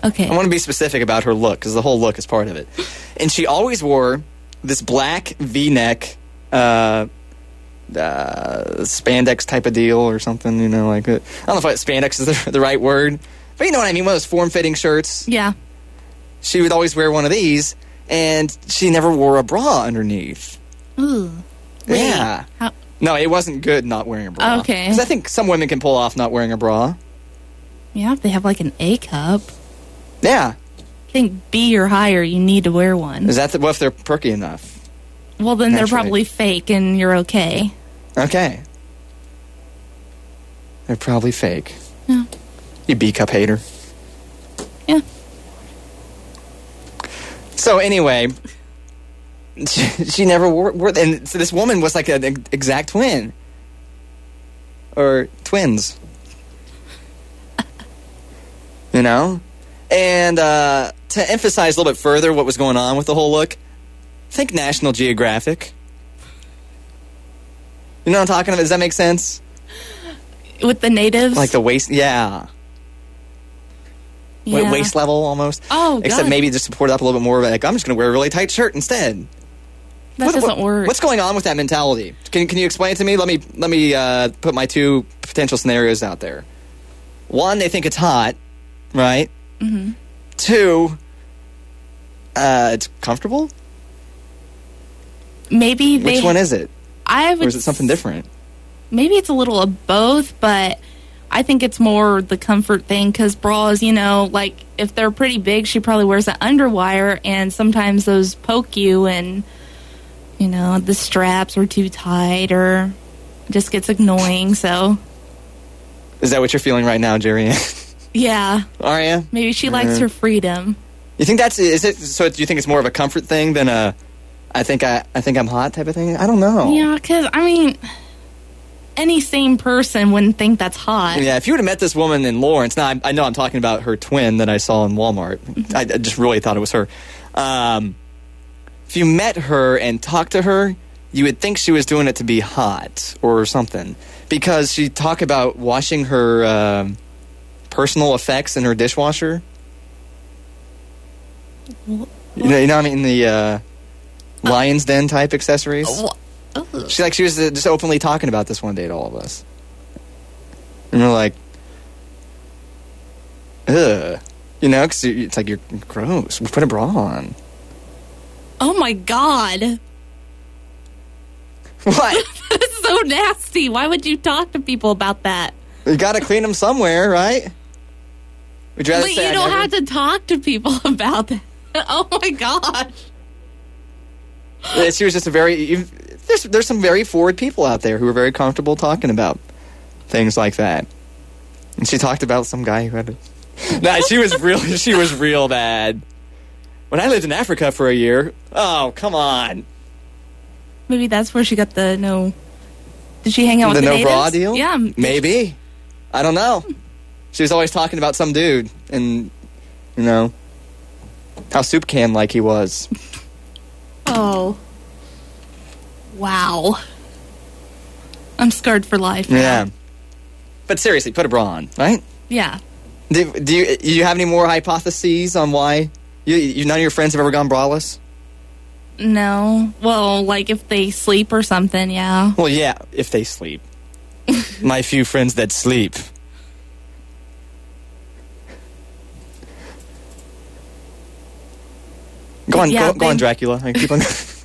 Okay. I want to be specific about her look because the whole look is part of it. And she always wore this black V-neck spandex type of deal or something, you know, like I don't know if spandex is the right word, but you know what I mean, one of those form-fitting shirts. Yeah. She would always wear one of these, and she never wore a bra underneath. Ooh. Wait, yeah. No, it wasn't good not wearing a bra. Okay. Because I think some women can pull off not wearing a bra. Yeah, if they have like an A cup. Yeah. I think B or higher, you need to wear one. Is that what if they're perky enough? Well, then Naturally. they're probably fake and you're okay. Okay. They're probably fake. Yeah. You B-cup hater. Yeah. So anyway, she never wore, and so this woman was like an exact twin. Or twins. You know? And to emphasize a little bit further what was going on with the whole look, think National Geographic. You know what I'm talking about? Does that make sense? With the natives? Like the waist, yeah. Yeah. Waist level almost. Oh, Except God. maybe just support it up a little bit more. Like, I'm just going to wear a really tight shirt instead. That doesn't work. What's going on with that mentality? Can you explain it to me? Let me put my two potential scenarios out there. One, they think it's hot, right? Mm-hmm. Two, it's comfortable. Maybe Which one is it? Or is it something different? Maybe it's a little of both, but I think it's more the comfort thing because bras, you know, like if they're pretty big, she probably wears an underwire, and sometimes those poke you, and you know the straps are too tight, or it just gets annoying. So, Is that what you're feeling right now, Jerry? yeah, Are you? maybe she likes her freedom. You think is it? So do you think it's more of a comfort thing than a I think I'm hot type of thing? I don't know. Yeah, because I mean, any sane person wouldn't think that's hot. Yeah, if you would have met this woman in Lawrence, now I know I'm talking about her twin that I saw in Walmart. I just really thought it was her. If you met her and talked to her, you would think she was doing it to be hot or something. Because she talked about washing her personal effects in her dishwasher. What? You know what I mean? The Lion's Den type accessories. Ugh. She was just openly talking about this one day to all of us. And we're like, ugh. You know, because it's like, you're gross. Put a bra on. Oh my God. What? That's so nasty. Why would you talk to people about that? You got to clean them somewhere, right? Would you rather But say you I don't never- have to talk to people about that. Oh my gosh. Yeah, she was just there's some very forward people out there who are very comfortable talking about things like that. And she talked about some guy who had Nah, she was real bad. When I lived in Africa for a year, oh, come on. Maybe that's where she got the no. Did she hang out with The the no natives? bra deal? Yeah. Maybe. I don't know. She was always talking about some dude and, you know, how soup can like he was. Oh. Wow. I'm scarred for life. Yeah. But seriously, put a bra on, right? Yeah. Do you have any more hypotheses on why none of your friends have ever gone braless? No. Well, like if they sleep or something, yeah. Well, yeah, if they sleep. My few friends that sleep. Go on, Yeah, go on, Dracula. I keep on.